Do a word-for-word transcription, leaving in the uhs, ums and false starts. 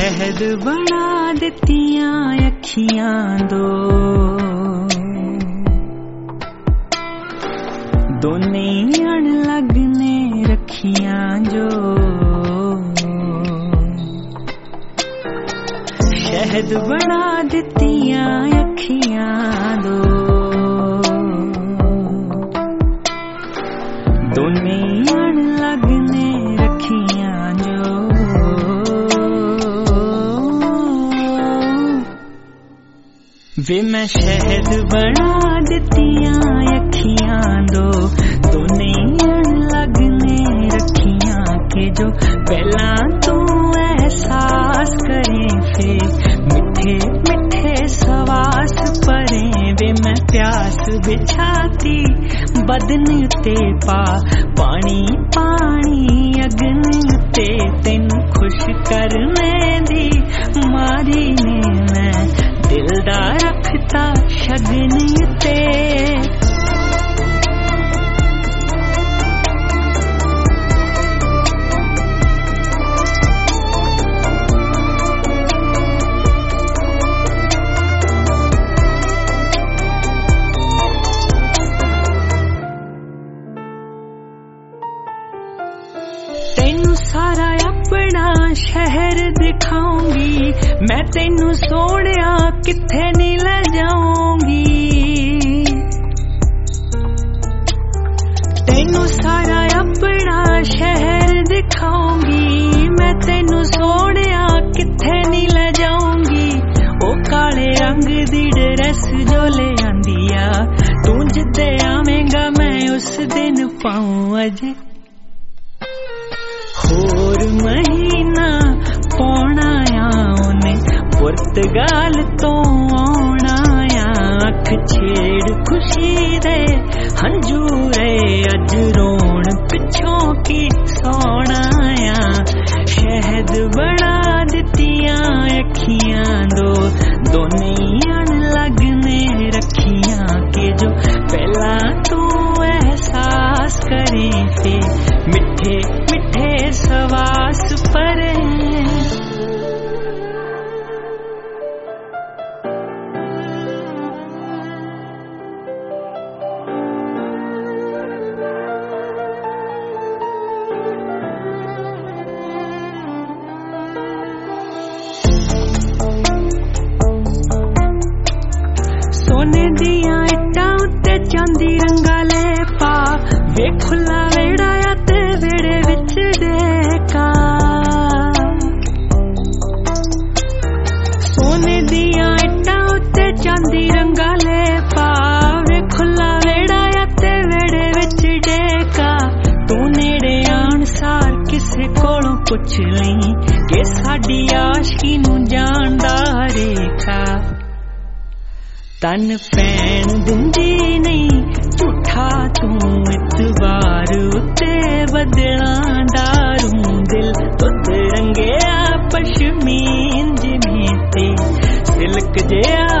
शहद बना दित्तियां अखियां दो, दोने अण लगने रखियां जो। शहद बना दित्तियां अखियां दो, दोने अण लगने रखियां जो। वे मैं शहद बना दित्तियां अखियां दो, दोने अण लगने रखियां के जो। पहला तू एहसास करे फिर मिठे मिठे सवास परे। वे मैं प्यास बिछाती बदन ते पा, पानी पानी अगन ते तेनू खुश करने दी मारी ने मैं दिल दा रखता शगन ते। तेनू सारा अपना शहर दिखाऊंगी मैं, तेनू सोनिया किथे नहीं ले जाऊंगी। तेनू सारा अपना शहर दिखाऊंगी मैं, तेनू सोनिया किथे नहीं ले जाऊंगी। ओ काले रंग दी ड्रेस जो ले आंदिया, तू जिद्दे आवेंगा मैं उस दिन पाऊं अजे। होर महीना पौना आ उन्हें पुर्तगाल तो आना आ। अख छेड़ खुशी दे हंजूरे अज रोण पिछों की सोना आ। शहद बना दित्तियां अखियां दो, दोने अण लगने रखियां के जो। पहला तू एहसास करे फिर मिठे मिठे सवास परे। सोने दिया इट्टां उत्ते चांदी रंगा ले पा, वे खुला वेड़ा आ ते वेड़े विच डेका। सोने दिया इट्टां उत्ते चांदी रंगा ले पा, वे खुला वेड़ा आ ते वेड़े विच डेका। तू नेड़े आण सार किसे कोलों पुछ लई कि साडी आशिकी नूं जाणदा रेखा। तन पैण दिंदी नहीं झूठा तू इतबार उत्ते बदलां दारूं। दिल तुद रंगया पशमीन जिमें ते सिल्क जिहा